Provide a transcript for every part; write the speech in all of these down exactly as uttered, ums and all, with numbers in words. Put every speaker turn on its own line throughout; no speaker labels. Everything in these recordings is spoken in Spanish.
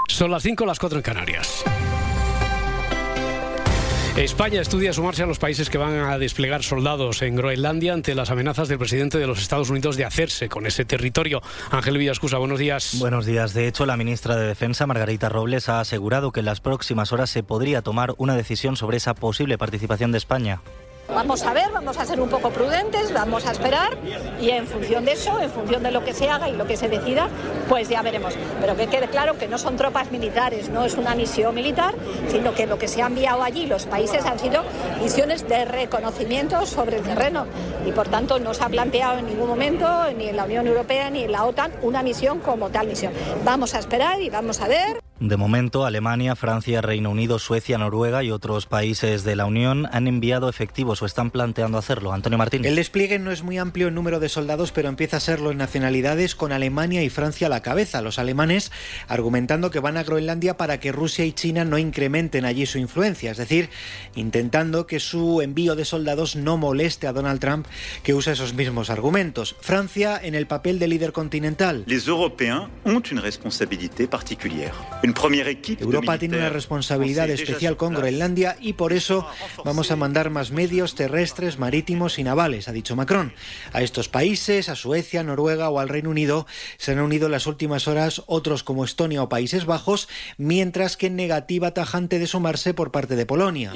Son las cinco, las cuatro en Canarias. España estudia sumarse a los países que van a desplegar soldados en Groenlandia ante las amenazas del presidente de los Estados Unidos de hacerse con ese territorio. Ángel Villascusa, buenos días.
Buenos días. De hecho, la ministra de Defensa, Margarita Robles, ha asegurado que en las próximas horas se podría tomar una decisión sobre esa posible participación de España.
Vamos a ver, vamos a ser un poco prudentes, vamos a esperar y en función de eso, en función de lo que se haga y lo que se decida, pues ya veremos. Pero que quede claro que no son tropas militares, no es una misión militar, sino que lo que se ha enviado allí los países han sido misiones de reconocimiento sobre el terreno y por tanto no se ha planteado en ningún momento, ni en la Unión Europea ni en la OTAN, una misión como tal misión. Vamos a esperar y vamos a ver.
De momento, Alemania, Francia, Reino Unido, Suecia, Noruega y otros países de la Unión han enviado efectivos o están planteando hacerlo. Antonio Martínez.
El despliegue no es muy amplio en número de soldados, pero empieza a serlo en nacionalidades, con Alemania y Francia a la cabeza. Los alemanes argumentando que van a Groenlandia para que Rusia y China no incrementen allí su influencia, es decir, intentando que su envío de soldados no moleste a Donald Trump, que usa esos mismos argumentos. Francia en el papel de líder continental.
Les Européens ont une responsabilité particulière.
Europa tiene una responsabilidad especial con Groenlandia y por eso vamos a mandar más medios terrestres, marítimos y navales, ha dicho Macron. A estos países, a Suecia, Noruega o al Reino Unido, se han unido en las últimas horas otros como Estonia o Países Bajos, mientras que negativa tajante de sumarse por parte de Polonia.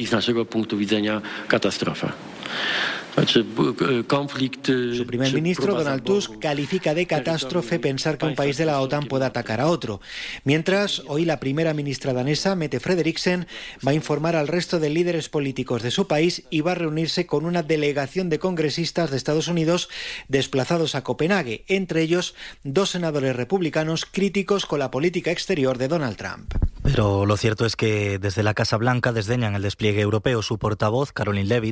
Su primer ministro, Donald Tusk, califica de catástrofe pensar que un país de la OTAN pueda atacar a otro. Mientras, hoy la primera ministra danesa, Mette Frederiksen, va a informar al resto de líderes políticos de su país y va a reunirse con una delegación de congresistas de Estados Unidos desplazados a Copenhague, entre ellos dos senadores republicanos críticos con la política exterior de Donald Trump.
Pero lo cierto es que desde la Casa Blanca desdeñan el despliegue europeo. Su portavoz, Caroline Leavitt,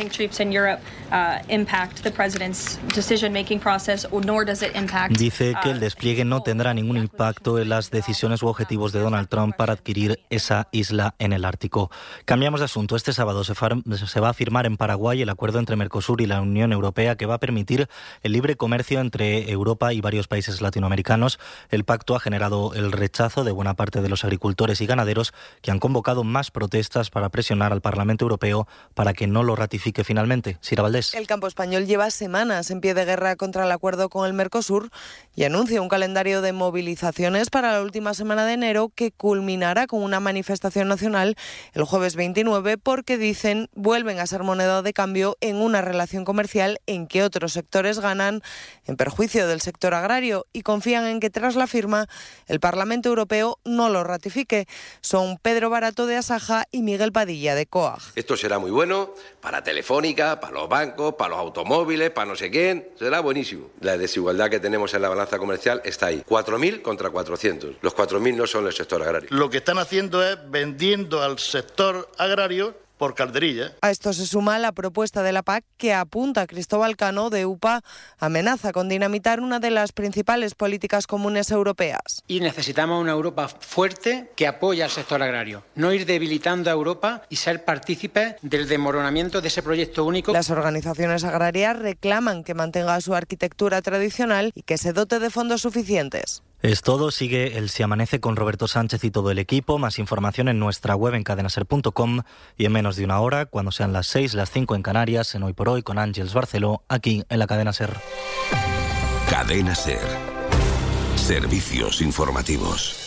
dice que el despliegue no tendrá ningún impacto en las decisiones u objetivos de Donald Trump para adquirir esa isla en el Ártico. Cambiamos de asunto. Este sábado se, far- se va a firmar en Paraguay el acuerdo entre Mercosur y la Unión Europea que va a permitir el libre comercio entre Europa y varios países latinoamericanos. El pacto ha generado el rechazo de buena parte de los agricultores y ganaderos que han convocado más protestas para presionar al Parlamento Europeo para que no lo ratifique finalmente. Sira Valdés.
El campo español lleva semanas en pie de guerra contra el acuerdo con el Mercosur y anuncia un calendario de movilizaciones para la última semana de enero que culminará con una manifestación nacional el jueves veintinueve porque dicen vuelven a ser moneda de cambio en una relación comercial en que otros sectores ganan en perjuicio del sector agrario y confían en que tras la firma el Parlamento Europeo no lo ratifique. Son Pedro Barato de Asaja y Miguel Padilla de C O A G.
Esto será muy bueno para Telefónica, para los bancos, para los automóviles, para no sé quién. Será buenísimo. La desigualdad que tenemos en la balanza comercial está ahí. cuatro mil contra cuatrocientos. Los cuatro mil no son el sector agrario.
Lo que están haciendo es vendiendo al sector agrario por calderilla.
A esto se suma la propuesta de la P A C que apunta a Cristóbal Cano de U P A amenaza con dinamitar una de las principales políticas comunes europeas.
Y necesitamos una Europa fuerte que apoye al sector agrario, no ir debilitando a Europa y ser partícipes del desmoronamiento de ese proyecto único.
Las organizaciones agrarias reclaman que mantenga su arquitectura tradicional y que se dote de fondos suficientes.
Es todo, sigue el Si Amanece con Roberto Sánchez y todo el equipo. Más información en nuestra web en cadenaser punto com y en menos de una hora, cuando sean las seis, las cinco en Canarias, en Hoy por Hoy con Ángeles Barceló, aquí en la Cadena Ser.
Cadena Ser. Servicios informativos.